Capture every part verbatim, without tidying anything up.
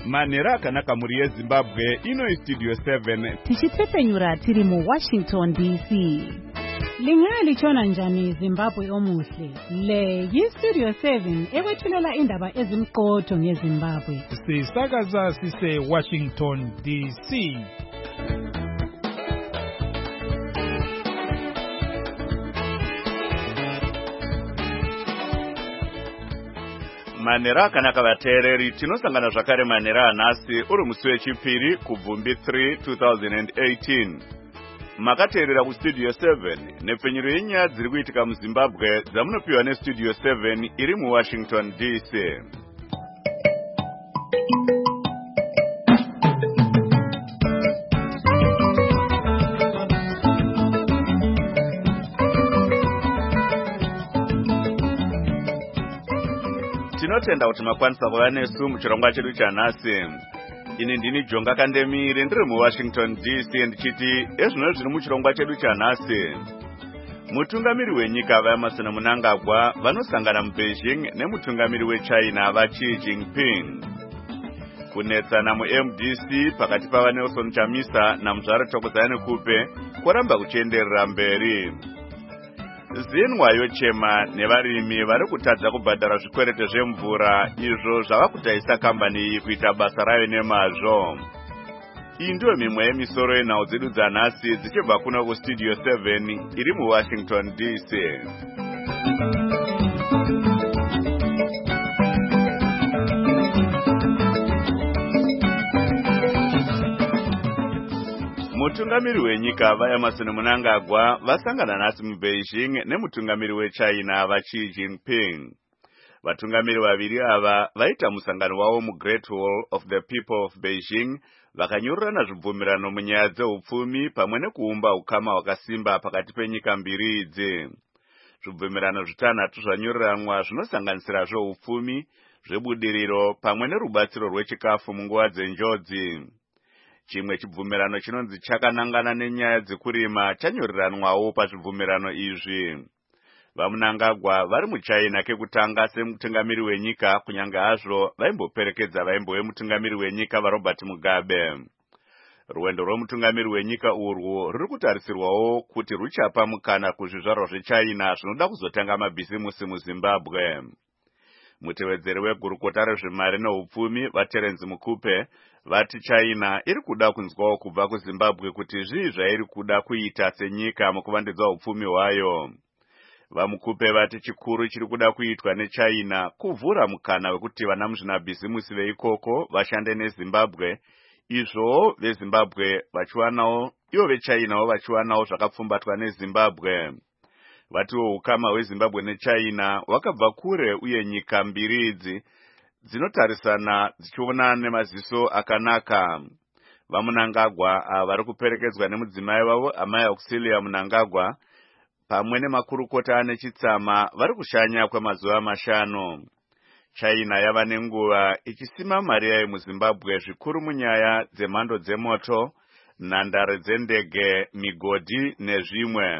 manhero akanaka muri yezimbabwe ino istudio seven tichitepenyura tiri muwashington D C. Lingalitshona njani Zimbabwe omuhle? Le yistudio seven ekwethulela indaba ezimqotho ngeZimbabwe. Sisakaza sise Washington D C. manhero akanaka vateereri, tinosangana zvakare manhero anhasi uri musi wechipiri kubvumbi three two thousand eighteen. Makateerera kustudio seven nepfenyuro yenyaya dziri kuitika muZimbabwe dzamunopiwa nestudio seven iri muWashington D C. Tinotenda kuti makwanisa kuva nesu muchirongwa chedu chanhasi. Ini ndini Jonga Kandemire ndiri muWashington D C ndichiti ezvino zviri muchirongwa chedu chanhasi. Mutungamiri wenyika vaEmmerson Mnangagwa vanosangana muBeijing nemutungamiri weChina vaXi Jinping. Kunetsana muM D C pakati pavaNelson Chamisa naMuzvare Thokozani Kupe kwaramba kuchienderera mberi. Zinwa yochema nevarimi vari kutadza kubhadhara zvikwerete zvemvura izvo zvava kutaisa kambani iyi kuita basa rayo nemazvo. Iyi ndiyo mimwe yemisoro yenhau dzedu dzanhasi dzichibva kuno kustudio seven iri muWashington D C. Mutungamiri wenyika vaEmmerson Mnangagwa vasangana nhasi muBeijing nemutungamiri weChina vaXi Jinping. Vatungamiri vaviri ava vaita musangano wavo muGreat Hall of the People of Beijing vakanyorerana zvibvumirano munyaya dzeupfumi pamwe nekuumba ukama hwakasimba pakati penyika mbiri idzi. Zvibvumirano zvitanhatu zvanyoreranwa zvinosanganisira zveupfumi, zvebudiriro pamwe nerubatsiro rwechikafu munguva dzenjodzi. Chimwe chibvumirano chinonzi chakanangana nenyaya dzekurima chanyoreranwawo pazvibvumirano izvi. VaMnangagwa vari muChina kekutanga semutungamiri wenyika kunyange hazvo vaimboperekedza vaimbo vemutungamiri wenyika vaRobert Mugabe. Rwendo rwomutungamiri wenyika urwu ruri kutarisirwawo kuti ruchapa mukana kuzvizvarwa zveChina zvinoda kuzotanga mabhizimusi muZimbabwe. Mutevedzeri wegurukota rezvemari neupfumi vaTerence Mukupe vati China iri kuda kunzwawo kubva kuZimbabwe kuti zvii zvairi kuda kuita senyika mukuvandudza upfumi hwayo. VaMukupe vati chikuru chiri kuda kuitwa neChina kuvhura mukana wekuti vana muzvinabhizimusi veikoko vashande neZimbabwe, izvo veZimbabwe vachiwanawo ivo veChinawo vachiwanawo zvakapfumbatwa neZimbabwe. Vatiwo ukama hweZimbabwe neChina hwakabva kure uye nyika mbiri idzi dzinotarisana dzichiona nemaziso akanaka. VaMnangagwa ava vari kuperekedzwa nemudzimai wavo Amai Auxilia Mnangagwa pamwe nemakurukota ane chitsama vari kushanya kwemazuva mashanu. China yava nenguva ichisima mari yayo muZimbabwe zvikuru munyaya dzemhando dzemoto, nhandare dzendege, migodhi nezvimwe.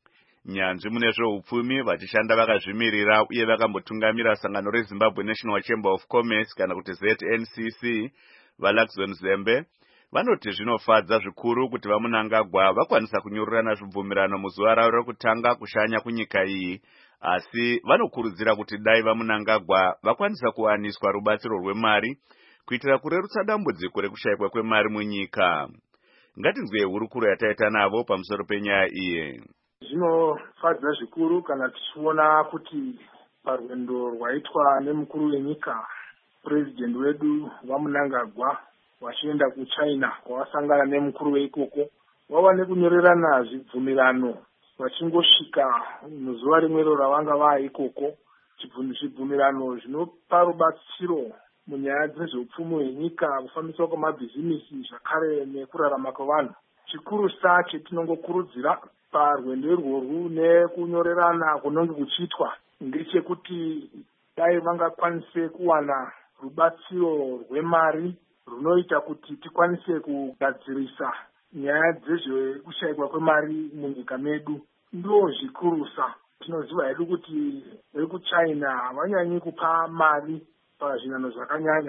Nyanzvi mune zveupfumi vachishanda vakazvimirira uye vakambotungamira sangano reZimbabwe National Chamber of Commerce kana kuti Z N C C vaLaxon Zembe vanoti zvinofadza zvikuru kuti vaMnangagwa vakwanisa kunyorerana zvibvumirano muzuva ravo rekutanga kushanya kunyika iyi, asi vanokurudzira kuti dai vaMnangagwa vakwanisa kuwaniswa rubatsiro rwemari kuitira kurerutsa dambudziko rekushayikwa kwemari munyika. Ngatinzwe hurukuro yataita navo pamusoro penyaya iyi. Zvinofadza zvikuru kana tichiona kuti parwendo rwaitwa nemukuru wenyika president wedu vaMnangagwa vachienda kuChina kwavasangana nemukuru weikoko vava nekunyorerana zvibvumirano vachingosvika muzuva rimwero ravanga vaikoko. Zvibvumirano zvinopa rubatsiro munyaya dzezveupfumi hwenyika, kufambiswa kwemabhizimisi zvakare nekurarama kwevanhu. Chikuru sache tinongokurudzira parwendo irworwu nekunyorerana kunonge kuchiitwa ngechekuti dai vangakwanise kuwana rubatsiro rwemari runoita kuti tikwanise kugadzirisa nyaya dzezvekushayikwa kwemari munyika medu. Ndo zvikurusa. Tinoziva hedu kuti vekuChina havanyanyi kupa mari pazvinano zvakanyanya.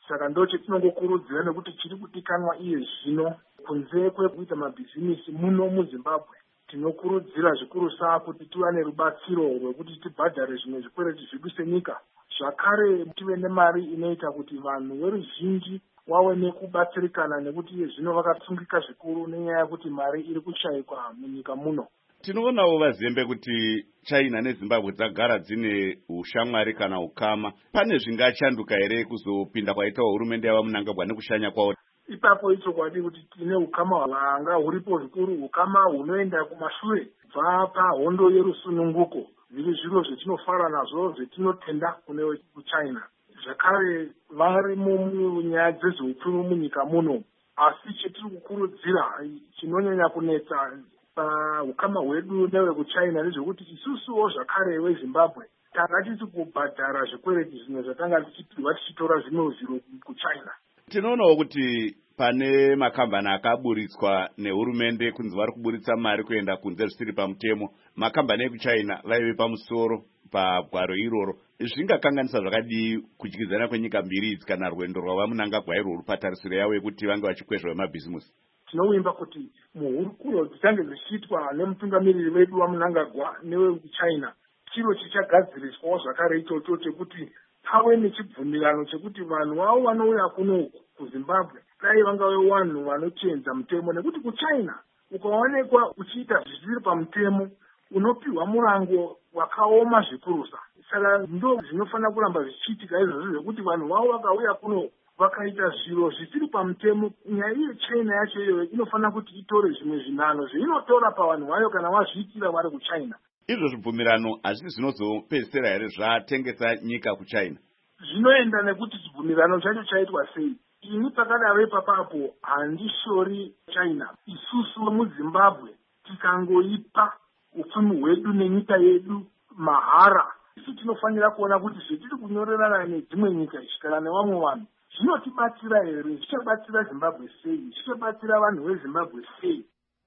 Saka ndo chetinongokurudzira nekuti chiri kudikanwa iye zvino kunze kwekuita mabhizinisi muno muZimbabwe. Tinokurudzira zvikuru saa kuti tive nerubatsiro rwekuti tibhadhare zvimwe zvikwereti zvedu senyika. Zvakare tive nemari inoita kuti vanhu veruzhinji wawe nekubatsirikana nekuti iye zvino vakasungika zvikuru nenyaya yekuti mari iri kushayikwa munyika muno. Tinoonawo vazembe kuti China neZimbabwe dzagara dzine ushamwari kana ukama. Pane zvingachanduka here kuzopinda kwaitawo hurumende yavaMnangagwa nekushanya kwawo? Ipapo icho kwadi kuti tine ukama hwanga huripo zvikuru, ukama hunoenda kumashure bva pahondo yerusununguko. Zviri zviro zvetinofara nazvo zvetinotenda kune kuChina. Zvakare vari munyaya dzezveupfumi munyika muno, asi chetiri kukurudzira chinonyanya kunetsa paukama hwedu newekuChina nezvekuti isusuwo zvakare weZimbabwe tanga tisi kubhadhara zvikwereti zvimwe zvatanga tichipirwa tichitora zvimwe zviro kuChina. Tinoonawo kuti pane makambani akaburitswa nehurumende kunzi vari kuburitsa mari kuenda kunze zvisiri pamutemo. Makambani ekuChina vaive pamusoro pagwaro iroro. Zvingakanganisa zvakadii kudyidzana kwenyika mbiri idzi kana rwendo rwavaMnangagwa irwo patarisiro yavo yekuti vange vachikwezva vemabhizimusi? Tinovimba kuti muhurukuro dzichange zvichiitwa nemutungamiriri wedu waMnangagwa newekuChina, chiro chichagadziriswawo zvakare ichocho chekuti pave nechibvumirano chekuti vanhu vavo vanouya kuno kuZimbabwe dai vangave vanhu vanochenza mutemo, nekuti kuChina ukaonekwa uchiita zvisiri pamutemo unopiwa murango wakaoma zvikurusa. Saka ndo zvinofanira kuramba zvichiitika izvozvo zvekuti vanhu vavo vakauya kuno vakaita zviro zvisiri pamutemo, nyaya iye China yacho iyoyo inofanira kuti itore zvimwe zvinano zveinotora pavanhu vayo kana vazviitira vari kuChina. Izvo zvibvumirano hazvisi zvinozopedzisira here zvatengesa nyika kuChina? Zvinoenda nekuti chibvumirano chacho chaitwa sei. Ini pakadaro ipapapo handishori China. Isusu muZimbabwe tikangoipa upfumi hwedu nenyika yedu mahara, isu tinofanira kuona kuti zvetiri kunyorerana nedzimwe nyika kana nevamwe vanhu zvinotibatsira here, zvichabatsira Zimbabwe sei, zvichabatsira vanhu veZimbabwe sei.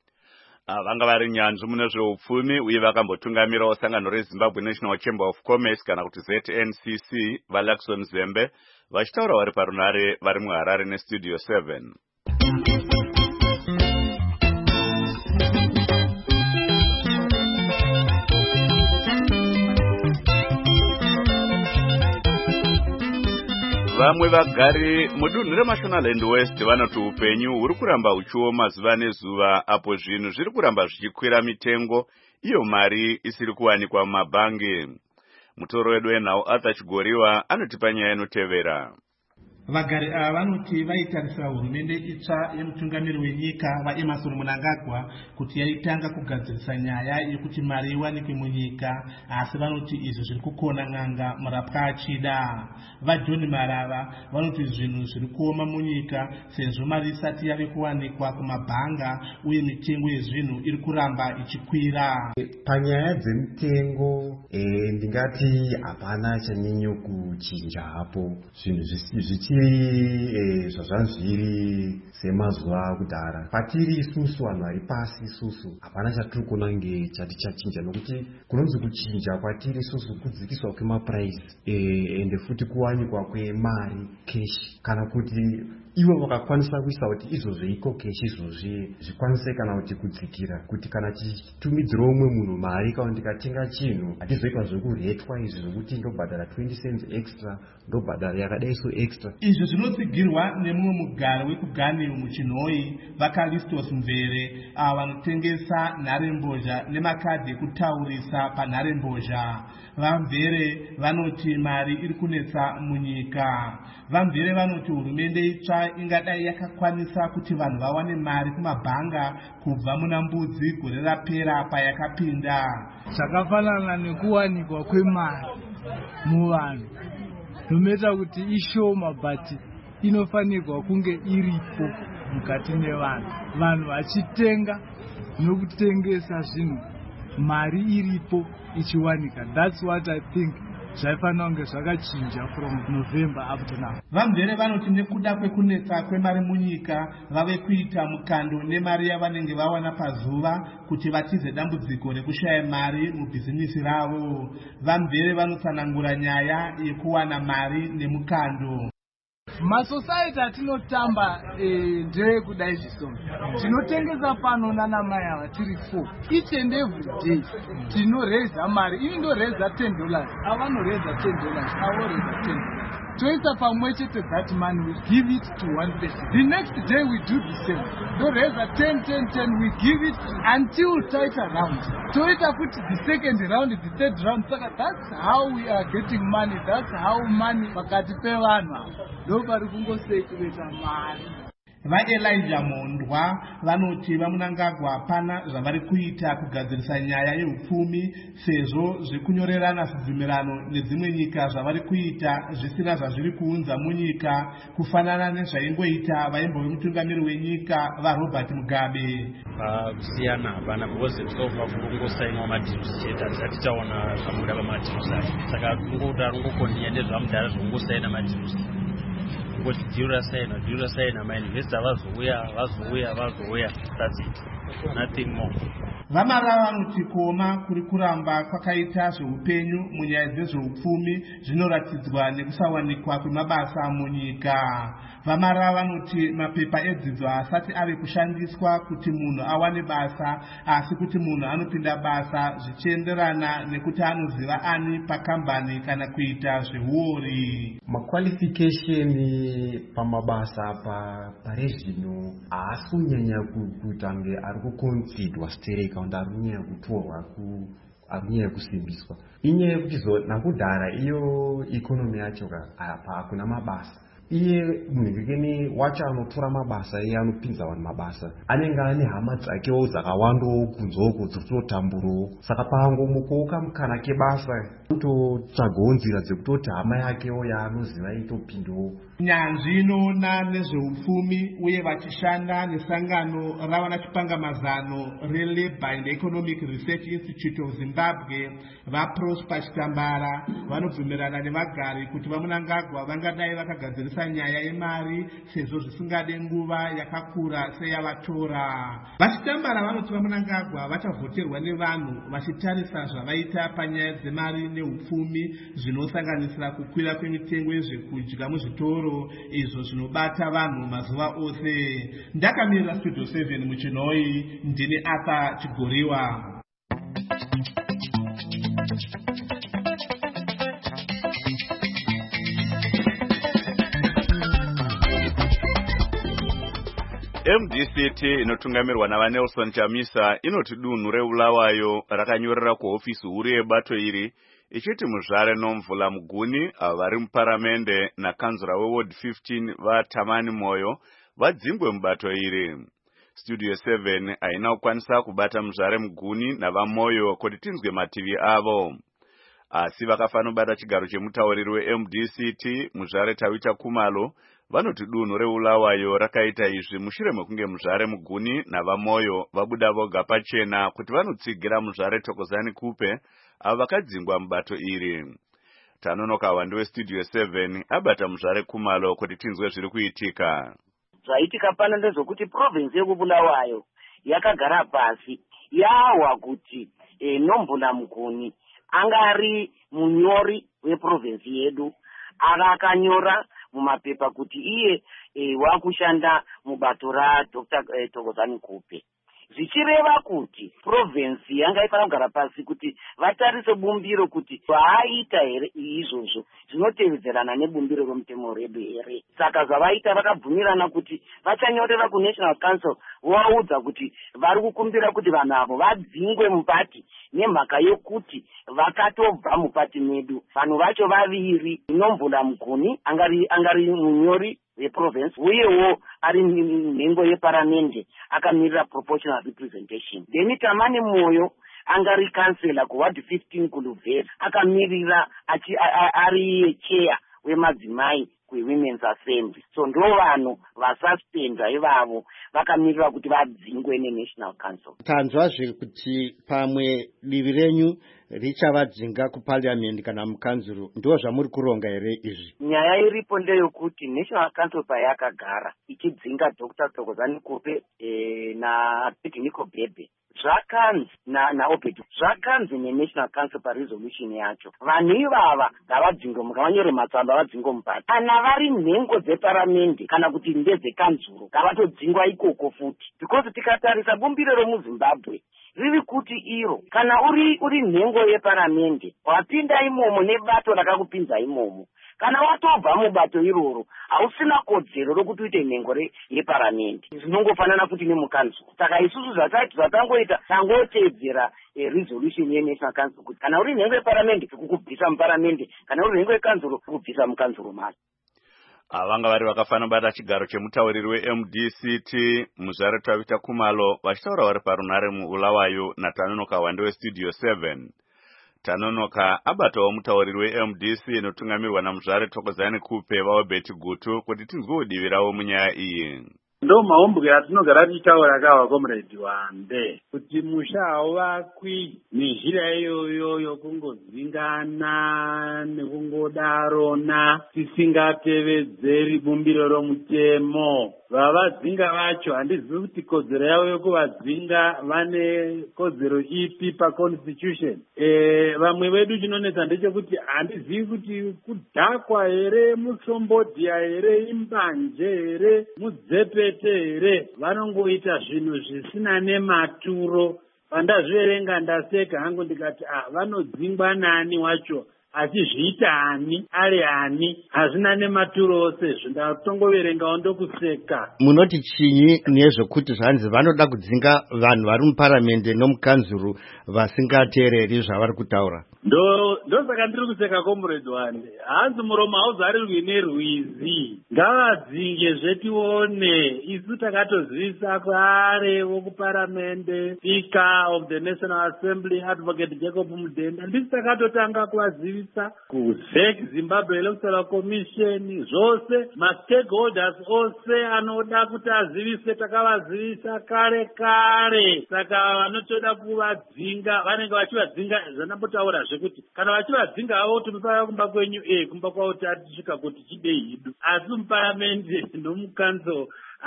Vanga vari nyanzvi mune zveupfumi uye vakambotungamirawo sangano reZimbabwe National Chamber of Commerce kana kuti Z N C C, vaLaxon Zembe, vachitaura vari parunare vari muHarare neStudio seven. Vamwe vagari mudunhu reMashonaland West vanoti upenyu huri kuramba huchioma zuva nezuva apo zvinhu zviri kuramba zvichikwira mitengo, iyo mari isiri kuwanikwa mumabhangi. Mutoro wedu wenhau Arthur Chigoriwa anotipa nyaya inotevera. Vagari ava vanoti vaitarisira hurumende itsva yemutungamiri wenyika vaEmmerson Mnangagwa kuti yaitanga kugadzirisa nyaya yekuti mari iwanikwe munyika, asi vanoti izvo zviri kukona n'anga murapwa achida. VaJohn Marava vanoti zvinhu zviri kuoma munyika sezvo mari isati yave kuwanikwa kumabhanga uye mitengo yezvinhu iri kuramba ichikwira. Panyaya dzemitengo eh, ndingati hapana chanyanya kuchinja hapo. Zvinhu zvichi zvazvanzviri semazuva akudhara. Patiri isusu vanhu vari pasi isusu hapana chatiri kuona nge chati chachinja, nokuti kunonzi kuchinja kwatiri isusu kudzikiswa kwemapuraisi ende futi kuwanikwa kwemari keshi, kana kuti ivo vakakwanisa kuisa kuti izvozvo iko keshi izvozvi zvikwanise kana kuti kudzikira, kuti kana tichitumidzira umwe munhu mari kana tikatenga chinhu hatizoitwa zvekuretwa izvi zvokuti ndobhadhara twenty cents extra, ndobhadhara yakadai so extra. Izvo zvinotsigirwa nemumwe mugari wekugani muChinhoi vaKalistos Mvere, ava vanotengesa nharembozha nemakadhi ekutaurisa panharembozha. VaMvere vanoti mari iri kunetsa munyika. VaMvere vanoti hurumende itsva ingadai yakakwanisa kuti vanhu vawane mari kumabhanga kubva muna mbudzi gore rapera payakapinda. Zvakafanana nekuwanikwa kwemari muvanhu zvinoita kuti ishoma, but inofanirwa kunge iripo mukati mevanhu, vanhu vachitenga nokutengesa zvinhu mari iripo ichiwanika. That's what I think zvaifanira kunge zvakachinja from November up to now. VaMvere vanoti nekuda kwekunetsa kwemari munyika vave kuita mukando nemari yavanenge vawana pazuva kuti vatize dambudziko rekushaya mari mubhizinisi ravo. VaMvere vanotsanangura nyaya yekuwana mari nemukando. masociety atinotamba ndekudai zvisongo tinotengesa pano nana mai ava tiri four each and every day tinoreza mari ini ndoreza ten dollars avanoreza ten dollars avoreza ten dollars toisa pamwe chete that money we give it to one person the next day we do the same ndoreza ten ten ten we give it until taita round toita kuti the second round the third round saka that's how we are getting money that's how money pakati pevanhu ava ndopari kungosei kuita mari. vaElijah Mondwa vanoti vaMunangagwa hapana zvavari kuita kugadzirisa nyaya yeupfumi sezvo zvekunyorerana sibvumirano nedzimwe nyika zvavari kuita zvisina zvazviri kuunza munyika kufanana nezvaingoita vaimbo vemutungamiri wenyika vaRobert Mugabe. kusiyana hapana because zvofa kungosainwa madhirusi chete hazvisati tichaona zvamuda pamadhirusi acho saka kungoti arungokondinya ndezvamudhara zvongosaina madhirusi kuti dhiura saina dhiura saina mainvesta vazouya vazouya vazouya that's it nothing more. Vamarava vanoti kuoma kuri kuramba kwakaita zveupenyu munyaya dzezveupfumi zvinoratidzwa nekusawanikwa kwemabasa munyika. Vamarava vanoti mapepa edzidzo haasati ave kushandiswa kuti munhu awane basa asi kuti munhu anopinda basa zvichienderana nekuti anoziva ani pakambani kana kuita zveuori. Maqualification pamabasa pa parezvino haasi kunyanya kuita nge ari kuconsidwa stereka unda arunyanya kutorwa ku arunyanya kusimbiswa inyaya yekuti nakudhara iyo economy yacho apa hakuna mabasa iye munhukeni wacho anotora mabasa iye anopinza vanhu mabasa anenge ane hama dzakewo dzakawandawo kunzoko dzekutotamburawo saka pangomukowo kamukana kebasa kutotsvagawo nzira dzekutoti hama yakewo yaanoziva itopindawo. Nyanzvi inoona nezveupfumi uye vachishanda nesangano ravana chipangamazano reLabour and Economic Research Institute of Zimbabwe vaProsper Chitambara vanobvumirana nevagari kuti vaMunangagwa vangadai vakagadzirisa nyaya yemari sezvo zvisingade nguva yakakura seyavatora. VaChitambara vanoti vaMunangagwa vachavhoterwa nevanhu vachitarisa zvavaita panyaya dzemari neupfumi zvinosanganisira kukwira kwemitengo yezvekudya muzvitoro izvo zvinobata vanhu mazuva ose. Ndakamirira Studio seven muChinoi ndini Arthur Chigoriwa. M D C T inotungamirwa navaNelson Chamisa inoti dunhu reBulawayo rakanyorera kuhofisi huru yebato iri ichiti Muzvare Nomvula Muguni vari muparamende nakanzura weWard fifteen vaTamani Moyo vadzingwe mubato iri. Studio seven haina kukwanisa kubata Muzvare Muguni navaMoyo kuti tinzwe mativi avo. Asi vakafanobata chigaro chemutauriri weM D C T Muzvare Tawita Kumalo vanoti dunhu reBulawayo rakaita izvi mushure mekunge Muzvare Muguni navaMoyo vabuda voga pachena kuti vanotsigira Muzvare Thokozani Kupe avo vakadzingwa mubato iri. Tanonoka wandu weStudio seven abata Muzvare Kumalo kuti tinzwe zviri kuitika. Zvaitika pano ndezvokuti province yekuBulawayo yakagara pasi yawa kuti e, Nomvula Muguni angari munyori weprovince yedu akanyora mumapepa kuti iye e, wakushanda mubato raDr e, Thokozani Kupe. Zvichireva kuti province yanga ifana kugara pasi kuti vatarise bumbiro kuti vaaita here izvozvo zvinotevedzerana nebumbiro romutemo redu here. Saka zvavaita vakabvumirana kuti vachanyorera kuNational Council vovaudza kuti vari kukumbira kuti vanhu avo vadzingwe mupati nemhaka yokuti vakatobva mupati medu. Vanhu vacho vaviri, Nomvula Muguni angari angari munyori weprovince uyewo ari nhengo yeparamende akamirira proportional representation. Then Tamani Moyo angari kansela kuward fifteen kuLuvera akamirira achi ari chair wemadzimai kweWomen's Assembly. So ndo vanhu vasuspendwa ivavo vakamirira kuti vadzingwe neNational Council. Tanzwazve kuti pamwe divi renyu richavadzinga kuParliament kana mukanzuru, ndo zvamuri kuronga here izvi? Nyaya iripo ndeyokuti National Council payakagara ichidzinga Dr Thokozani Kupe e, na Nico Bebe zvakanzi naobed zvakanzi nenational council paresolution yacho vanhu ivava ngavadzingwe mukavanyore matsamba vadzingwe mubhati kana vari nhengo dzeparamende kana kuti ndedzekanzuro ngavatodzingwa ikoko futi because tikatarisa bumbiro remuzimbabwe riri kuti iro kana uri uri nhengo yeparamende wapinda imomo nebato rakakupinza imomo kana watobva mubato iroro hausina kodzero rokuti uite nhengo yeparamende zvinongofanana futi nemukanzuro saka isusu zvataiti zvatangoita tangoteedzera eh, resolution yenational council kuti kana uri nhengo yeparamende kukubvisa muparamende kana uri nhengo yekanzuro kukubvisa mukanzuro macho vanga vari vakafana bata chigaro chemutauriri we-M D C T muzvare Tavita Kumalo vachitaura vari parunare muulawayo naTanonoka Wande westudio seven. Tanonoka abatawo mutauriri we-M D C notungamirwa namuzvare Thokozani Kupe vaObert Gutu kuti tinzwewo divi ravo munyaya iyi. Ndo mahombwe atinogara tichitaura kawa comrade Wande kuti musha hauvakwi nezhira iyoyo yokungodzingana nekungodarona tisingatevedzeri bumbiro romutemo. Vavadzinga vacho handizivi kuti kodzero yavo yokuvadzinga vane kodzero ipi paconstitution. E, vamwe vedu chinonetsa ndechekuti handizivi kuti kudhakwa here, musombodhya here, imbanje here, mudzepete here, vanongoita zvinhu zvisina nematuro. Pandazviverenga ndaseka hangu ndikati ah vanodzingwa nani wacho achizviita ani ari ani hazvina nematuro ose zvindatongoverengawo ndokuseka. Munoti chinyi nezvokuti zvanzi vanoda kudzinga vanhu vari muparamende nomukanzuru vasingateereri zvavari kutaura? ndo ndosaka ndiri kuseka comrade Wande hanzi muromo hauzarirwi nerwizi ngavadzinge zvetione isu takatozivisa kwaare wokuparamende speaker of the National Assembly Advocate Jacob Mudenda ndisi takatotanga kuvazivisa kuZEC Zimbabwe Electoral Commission zvose ma-stakeholders ose anoda kuti azivise takavazivisa kare kare saka vanotoda kuvadzinga vanenge vachivadzinga zvanambotaura zvekuti kana vachivadzinga havo tumipaya kumba kwenyu eh kumba kwavo tatisvika kuti chidei hidu asi muparamende nomukanzo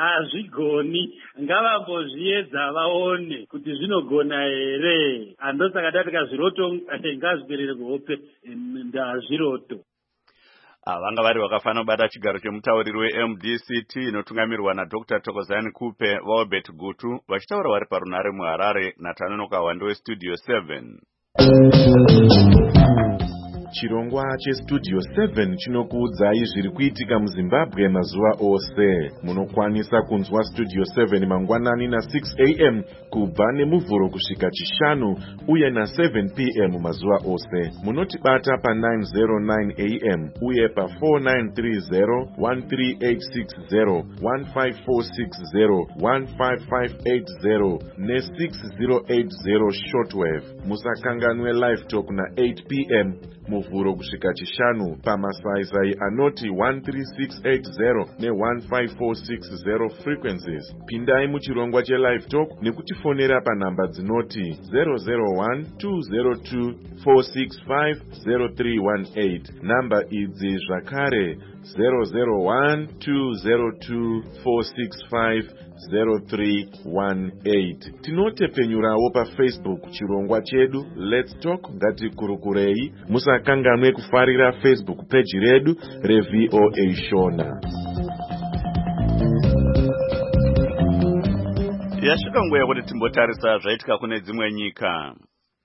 hazvigoni ngavambozviedza vaone kuti zvinogona here handosaka tatika zviroto ngazviperere kuhope ndazviroto. Vanga vari vakafana kubata chigaro chemutauriri we-M D C T inotungamirwa naDr Thokozani Kupe vaObert Gutu vachitaura vari parunare muHarare naTanonoka Wande westudio seven. Chirongwa chestudio seven chinokuudzai zviri kuitika muZimbabwe mazuva ose. Munokwanisa kunzwa studio seven mangwanani na six a m kubva nemuvhuro kusvika chishanu uye na seven p m mazuva ose. Munotibata pa nine oh nine a m uye pa four nine three zero, one three eight six zero, one five four six zero, one five five eight zero ne six zero eight zero shortwave. Musakanganwe live talk na eight p m muvhuro kusvika chishanu pamasaisai anoti one three six eight zero ne one five four six zero frequencies. Pindai muchirongwa chelive talk nekutifonera panhamba dzinoti zero zero one two zero two four six five zero three one eight. Namba idzi zvakare zero zero one two zero two four six five zero three one eight. Tinotepenyurawo pa Facebook chirongwa chedu Let's Talk ngatikurukurei. Musakanganwe kufarira Facebook page redu reV O A Shona. Yasvika nguva yekuti timbotarisa zvaitika kune dzimwe nyika.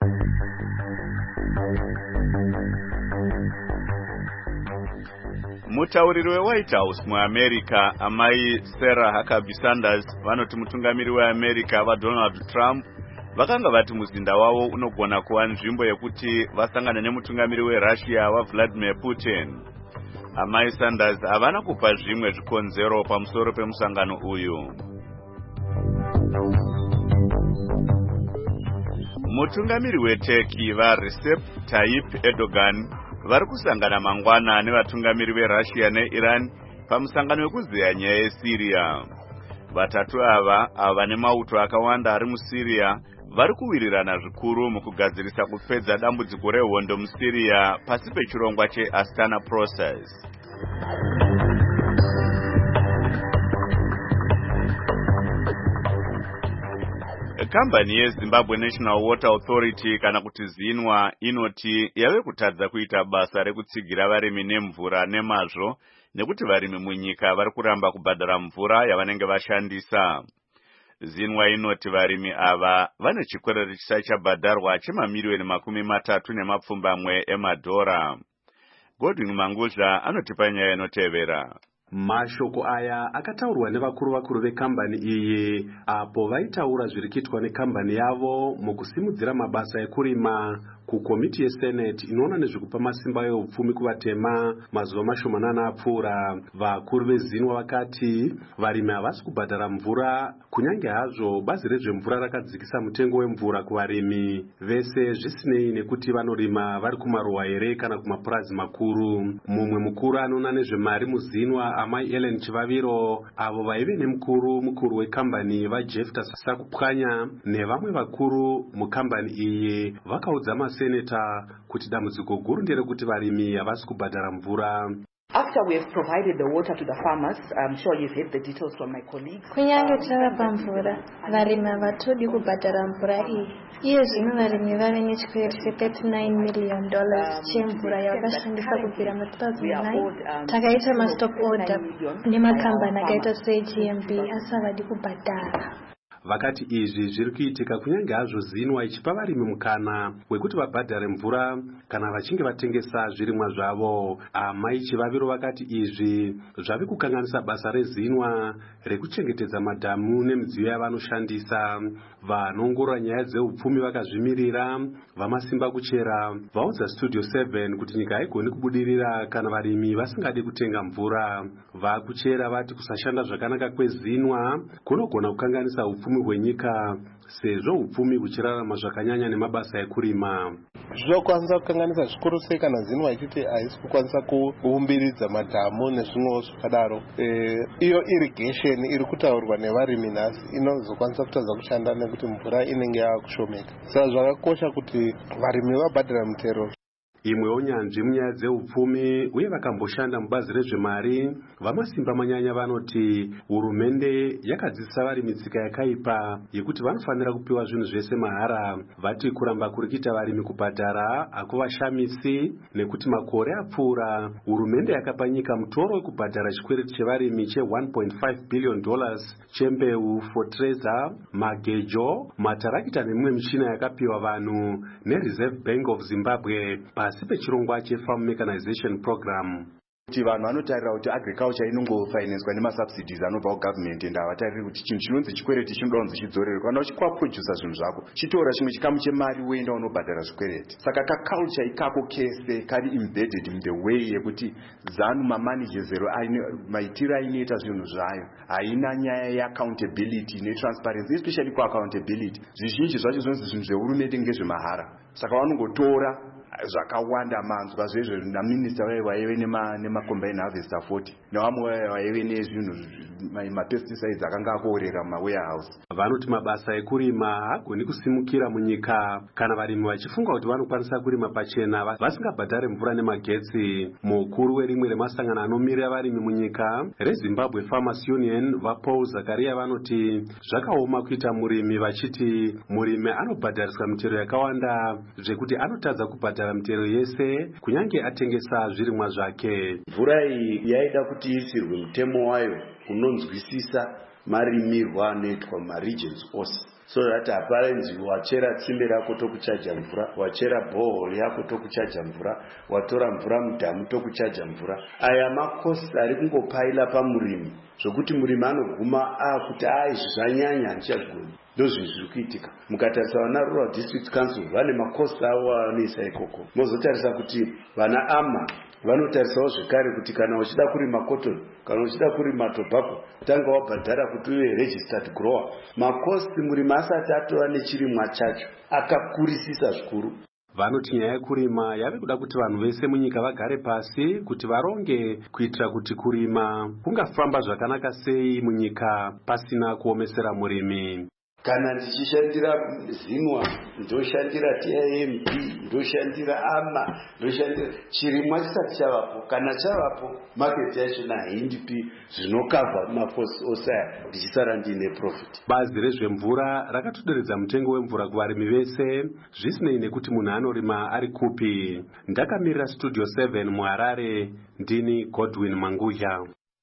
Mutauriri weWhite House muAmerica amai Sarah Huckabee Sanders vanoti mutungamiri weAmerica vaDonald Trump vakanga vati muzinda wavo unogona kuva nzvimbo yekuti vasangane nemutungamiri weRussia vaVladimir Putin. Amai Sanders havana kupa zvimwe zvikonzero pamusoro pemusangano uyu. Mutungamiri weTurkey vaRecep Tayyip Erdogan vari kusangana mangwana nevatungamiri veRussia neIran pamusangano wekuzeya nyaya yeSyria. Vatatu ava ava nemauto akawanda ari muSyria vari kuwirirana zvikuru mukugadzirisa kupedza dambudziko rehondo muSyria pasi pechirongwa cheAstana Process. kambani yeZimbabwe National Water Authority kana kuti zinwa inoti yave kutadza kuita basa rekutsigira varimi nemvura nemazvo nekuti varimi munyika vari kuramba kubhadhara mvura yavanenge vashandisa. Zinwa inoti varimi ava vane chikwereti chisati chabhadharwa chemamiliyoni makumi matatu nemapfumbamwe emadhora. Godwin Manguzha anotipa nyaya inotevera. Mashoko aya akataurwa nevakuru vakuru vekambani iyi apo vaitaura zviri kuitwa nekambani yavo mukusimudzira mabasa ekurima kukomiti yeSenate inoona nezvekupa masimba eupfumi kuvatema mazuva mashomanana apfuura. Vakuru veZinwa vakati varimi havasi kubhadhara mvura kunyange hazvo bazi rezvemvura rakadzikisa mutengo wemvura kuvarimi vese zvisinei nekuti vanorima vari kumaruwa here kana kumapurazi makuru. Mumwe mukuru anoona nezvemari muZinwa Amai Ellen Chivaviro avo vaive nemukuru mukuru wekambani vaJefta Sakupwanya nevamwe vakuru mukambani iyi vakaudza maseneta kuti dambudziko guru nderekuti varimi havasi kubhadhara mvura. After we have provided the water to the farmers, I'm sure you've heard the details from my colleagues. Kunyange tavapa mvura, varimi havatodi kubhadhara mvura iyi. Iye zvino varimi vave nechikwereti che thirty-nine million dollars chemvura yavakashandisa kubvira mu two thousand nine. Takaita mastop order nemakambani akaita seG M B asi havadi kubhadhara. Vakati izvi zviri kuitika kunyange hazvo Zinwa ichipa varimi mukana wekuti vabhadhare mvura kana vachinge vatengesa zvirimwa zvavo. Amai Chivaviro vakati izvi zvave kukanganisa basa reZinwa rekuchengetedza madhamu nemidziyo yavanoshandisa. Vanoongorora nyaya dzeupfumi vakazvimirira vamasimba kuchera vaudza Studio seven kuti nyika haigoni kubudirira kana varimi vasingadi kutenga mvura. Vakuchera vati kusashanda zvakanaka kweZinwa kunogona kukanganisa upfumi hwenyika sezvo upfumi huchirarama zvakanyanya nemabasa ekurima. Zvinokwanisa kukanganisa zvikuru sei kana Zinwa ichiti haisi kukwanisa kuumbiridza madhamu nezvimwewo zvakadaro. Iyo irrigation iri kutaurwa nevarimi nhasi inozokwanisa kutadza kushanda nekuti mvura inenge yakushomeka. Saka zvakakosha kuti varimi vabhadhara mutero. Imwewo nyanzvi munyaya dzeupfumi uye vakamboshanda mubazi rezvemari vamasimba manyanya vanoti hurumende yakadzidzisa varimi tsika yakaipa yekuti vanofanira kupiwa zvinhu zvese mahara. Vati kuramba kuri kuita varimi kubhadhara hakuvashamisi nekuti makore apfuura hurumende yakapa nyika mutoro wekubhadhara chikwereti chevarimi che one point five billion dollars chembeu, fotreza, magejo, matarakita nemimwe michina yakapiwa vanhu neReserve Bank of Zimbabwe pasi pechirongwa chefarm mechanization program. Kuti vanhu vanotarira kuti agriculture inongofinancewa nemasubsidies anobva kugovernment ende havatariri kuti chinhu chinonzi chikwereti chinoda kunzi chidzorerwe. Kana uchikwaprodusa zvinhu zvako chitora chimwe chikamu chemari woenda unobhadhara zvikwereti. Saka kaculture ikako kese kari embedded in the way yekuti ZANU mamanagezero maitiro ainoita zvinhu zvayo haina nyaya yeaccountability netransparency, especially kuaccountability. Zvizhinji zvacho zvinonzi zvinhu zvehurumende ngezvemahara. Saka vanongotora zvakawanda manzwa zvezvo naminista vaive nemacombine harvester forty nevamwe vaive nezvinhu mapesticides akanga akoorera mumawarehouse. Vanoti mabasa ekurima hagoni kusimukira munyika kana varimi vachifunga kuti vanokwanisa kurima pachena vasingabhadhare mvura nemagetsi. Mukuru werimwe remasangano anomirira varimi munyika reZimbabwe Farmers Union vaPaul Zakaria vanoti zvakaoma kuita murimi vachiti murimi anobhadhariswa mitero yakawanda zvekuti anotadza kubhadhara mitero yese kunyange atengesa zvirimwa zvake. Mvura iyi yaida kuti isirwe mutemo wayo unonzwisisa marimirwa anoitwa maregions ose, so that haparenzi wachera tsime rako tokuchaja mvura, wachera borehole yako tokuchaja mvura, watora mvura mudhamu tokuchaja mvura. Aya makosi ari kungopaila pamurimi zvokuti murimi anoguma akuti a izvi zvanyanya handichazvigoni. Ndozvinhu zviri kuitika. Mukatarisa vana Rural District Council vane makosi avo vanoisa ikoko. Mozotarisa kuti vana ama vanotarisawo zvekare kuti kana uchida kurima cotton kana uchida kurima tobacco tanga wabhadhara kuti uve registered grower. Makosi murimi asati atova nechirimwa chacho akakurisisa zvikuru. Vanoti nyaya yekurima yave kuda kuti vanhu vese munyika vagare pasi kuti varonge kuitira kuti kurima kungafamba zvakanaka sei munyika pasina kuomesera murimi. kana ndichishandira zinwa ndoshandira T I M B ndoshandira ama ndoshandira chirimwa chisati chavapo kana chavapo market yacho nahindipi zvinokavha makosi ose ndichisara ndine profit. Bazi rezvemvura rakatoderedza mutengo wemvura kuvarimi vese zvisinei nekuti munhu anorima ari kupi. Ndakamirira Studio seven muHarare, ndini Godwin Manguya.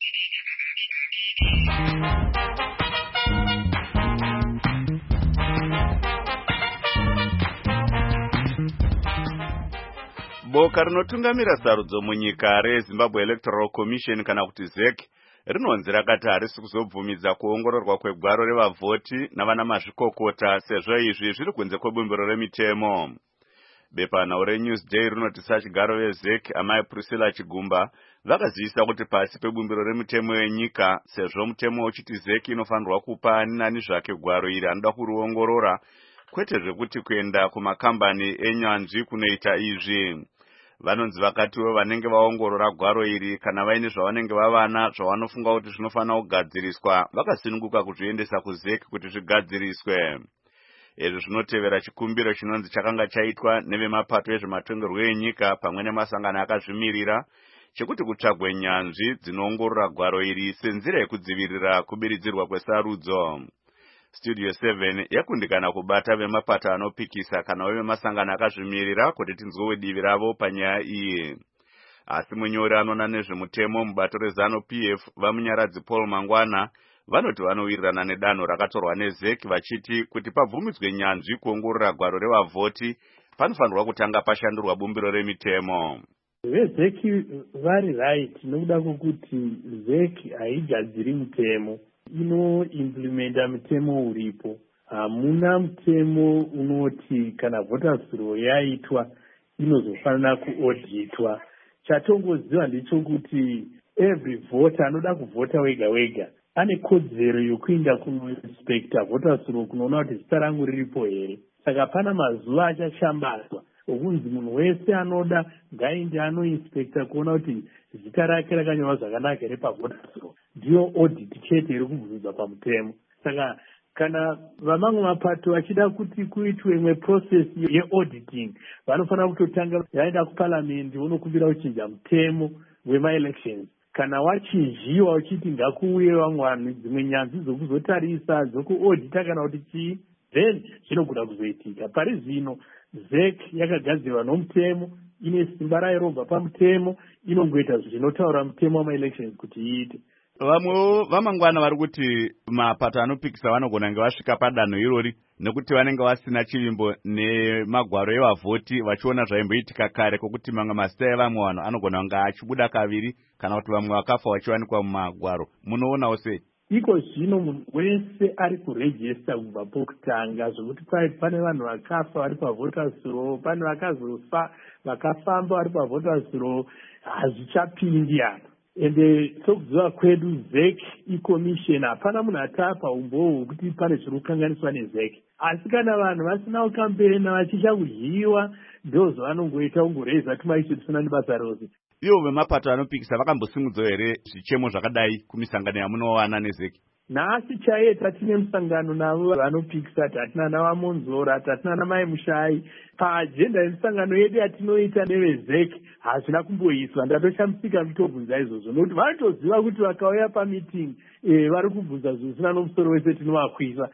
Boka rinotungamira sarudzo munyika reZimbabwe Electoral Commission kana kuti Z E C rinonzi rakati harisi kuzobvumidza kuongororwa kwegwaro revavhoti navana mazvikokota sezvo izvi zviri kunze kwebumbiro remitemo. Bepanhau reNewsday rinoti sachigaro veZ E C amai Priscilla Chigumba vakazivisa kuti pasi pebumbiro remitemo yenyika sezvo mutemo uchiti Z E C inofanirwa kupa ani nani zvake gwaro iri anoda kuriongorora kwete zvekuti kuenda kumakambani enyanzvi kunoita izvi. Vanonzi vakatiwo vanenge vaongorora gwaro iri kana vaine zvavanenge vavana zvavanofunga kuti zvinofanira kugadziriswa vakasununguka kuzviendesa kuZ E C kuti zvigadziriswe. Izvi zvinotevera chikumbiro chinonzi chakanga chaitwa nevemapato ezvematongerwo enyika pamwe nemasangano akazvimirira chekuti kutsvagwe nyanzvi dzinoongorora gwaro iri senzira yekudzivirira kubiridzirwa kwesarudzo. Studio seven yakundikana kubata vemapato anopikisa kana vemasangano akazvimirira kuti tinzwewe divi ravo panyaya iyi. Asi munyori anona nezvemutemo mubato reZanu P F vamunyaradzi Paul Mangwana vanoti vanowirirana nedanho rakatorwa neZ E C vachiti kuti pabvumidzwe nyanzvi kuongorora gwaro revavhoti panofanirwa kutanga pashandurwa bumbiro remitemo. VeZ E C vari right nokuda kwokuti Z E C haigadziri mutemo, inoimplementa mutemo uripo. Hamuna mutemo unoti kana voters roll yaitwa inozofanira kuodhitwa. Chatongoziva ndechekuti every voter anoda kuvhota wega wega ane kodzero yokuenda kunoinspecta voters roll kunoona kuti zita rangu riripo here. Saka pana mazuva achashambadzwa okunzi munhu wese anoda ngaende anoinspecta kuona kuti zita rake rakanyorwa zvakanaka here pavoters roll. Ndiyo audit chete iri kubvunzwa pamutemo. Saka kana vamamwe mapato vachida kuti kuitwe imwe process yeauditing vanofanira kutotanga vaenda kuparliament vonokumbira kuchinja mutemo wemaelections. Kana wachinjiwa uchiti ngakuuye vamwe vanhu dzimwe nyanzvi dzokuzotarisa dzokuaudita kana kuti chii, then zvinogona kuzoitika. Pari zvino Z E C yakagadzirwa nomutemo, ine simba rayo robva pamutemo, inongoita zvinotaura mutemo wamaelections kuti iite. Vamwewo vamangwana vari kuti mapato anopikisa vanogona kunge vasvika padanho irori nekuti vanenge vasina chivimbo nemagwaro evavhoti vachiona zvaimboitika kare kokuti mamwe mazita evamwe vanhu anogona kunge achibuda kaviri kana kuti vamwe vakafa vachiwanikwa mumagwaro. Munoonawo sei? Iko zvino munhu wese ari kurejista kubva pokutanga zvokuti pane vanhu vakafa vari pavoters roll, pane vakazofa vakafamba vari pavoters roll, hazvichapindi apa. Ende sokuziva kwedu Z E C iCommission hapana munhu atapa umbowo hwekuti pane zviri kukanganiswa neZ E C. Asi kana vanhu vasina kukambena vachisha kudyiwa ndozvavanongoita kungoreza tumaisho tisina nebasa rose. Ivo vemapato anopikisa vakambosimudzawo here zvichemo zvakadai kumisangano yamunowana neZ E C? Nhasi chaiye tatine musangano navo vanopikisa, tatina navamonzora, tatina namai Mushai. Paajenda yemisangano yedu yatinoita neveZ E C hazvina kumboiswa. Ndatoshamsika nditobvunza izvozvo nokuti vanotoziva kuti vakauya pamiting eh, vari kubvunza zvisina nomusoro wese tinovakwisa.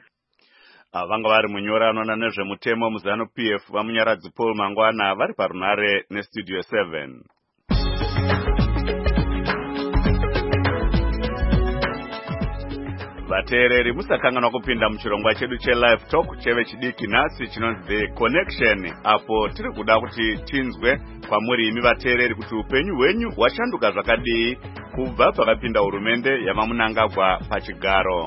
Vanga vari munyori anoona nezvemutemo muZanu P F vamunyaradzi Paul Mangwana vari parunare neStudio seven. Vateereri musakanganwa kupinda muchirongwa chedu chelive talk cheve chidiki nhasi chinonzi The Connection, apo tiri kuda kuti tinzwe kwamuri imi vateereri kuti upenyu hwenyu hwashanduka zvakadii kubva pakapinda hurumende yamamunangagwa pachigaro.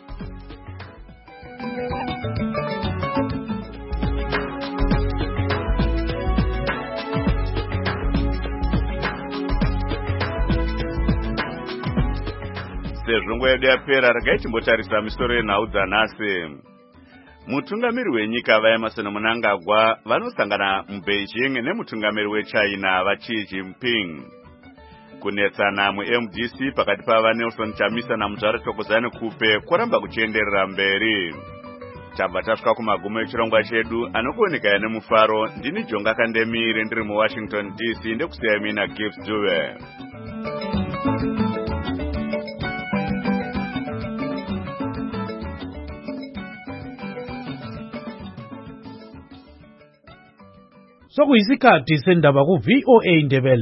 Sezvo nguva yedu yapera, regai timbotarisa misoro yenhau dzanhasi. Mutungamiri wenyika vaEmmerson Mnangagwa vanosangana muBeijing nemutungamiri weChina vaXi Jinping. Kunetsana muM D C pakati pava Nelson Chamisa naMuzvare Thokozani Kupe kuramba kuchienderera mberi. tabva tasvika kumagumo echirongwa chedu anokuonekaya nemufaro. Ndini Jonga Kandemire ndiri muWashington D C ndekusiyai mina Gibbs Dube. Sokuyisikhathi sendaba ku V O A Ndebele.